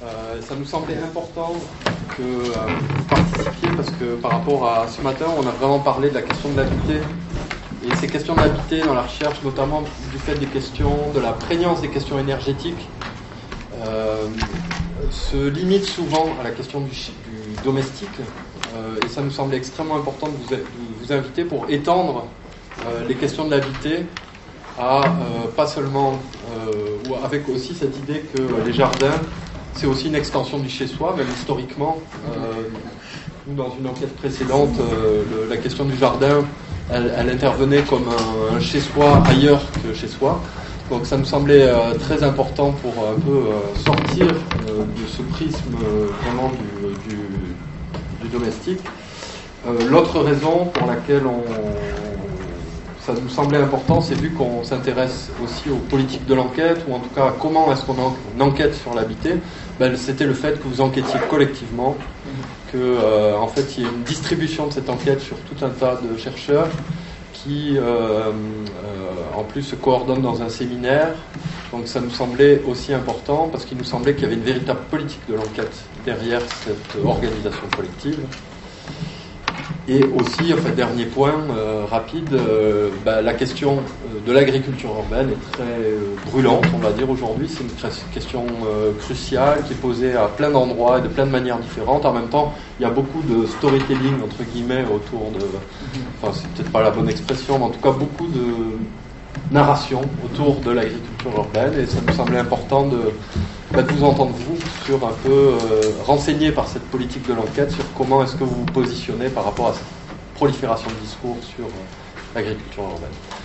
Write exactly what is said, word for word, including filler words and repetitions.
Euh, ça nous semblait important que euh, vous participiez parce que par rapport à ce matin, on a vraiment parlé de la question de l'habité. Et ces questions d'habité dans la recherche, notamment du fait des questions, de la prégnance des questions énergétiques, euh, se limitent souvent à la question du, du domestique. Euh, et ça nous semblait extrêmement important de vous, de vous inviter pour étendre euh, les questions de l'habité à euh, pas seulement, euh, ou avec aussi cette idée que les jardins, c'est aussi une extension du chez-soi, même historiquement. Euh, nous, dans une enquête précédente, euh, le, la question du jardin, elle, elle intervenait comme un, un chez-soi ailleurs que chez-soi. Donc ça nous semblait euh, très important pour un peu euh, sortir euh, de ce prisme euh, vraiment du, du, du domestique. Euh, l'autre raison pour laquelle on, ça nous semblait important, c'est vu qu'on s'intéresse aussi aux politiques de l'enquête, ou en tout cas à comment est-ce qu'on en, enquête sur l'habité, ben, c'était le fait que vous enquêtiez collectivement, que euh, en fait il y ait une distribution de cette enquête sur tout un tas de chercheurs qui euh, euh, en plus se coordonnent dans un séminaire. Donc ça nous semblait aussi important parce qu'il nous semblait qu'il y avait une véritable politique de l'enquête derrière cette organisation collective. Et aussi, enfin, dernier point euh, rapide, euh, bah, la question de l'agriculture urbaine est très euh, brûlante, on va dire aujourd'hui. C'est une question euh, cruciale qui est posée à plein d'endroits et de plein de manières différentes. En même temps, il y a beaucoup de storytelling, entre guillemets, autour de... Enfin, c'est peut-être pas la bonne expression, mais en tout cas, beaucoup de narration autour de l'agriculture urbaine. Et ça nous semblait important de, bah, de vous entendre, vous, sur un peu euh, renseigné par cette politique de l'enquête, sur comment est-ce que vous vous positionnez par rapport à cette prolifération de discours sur euh, l'agriculture urbaine.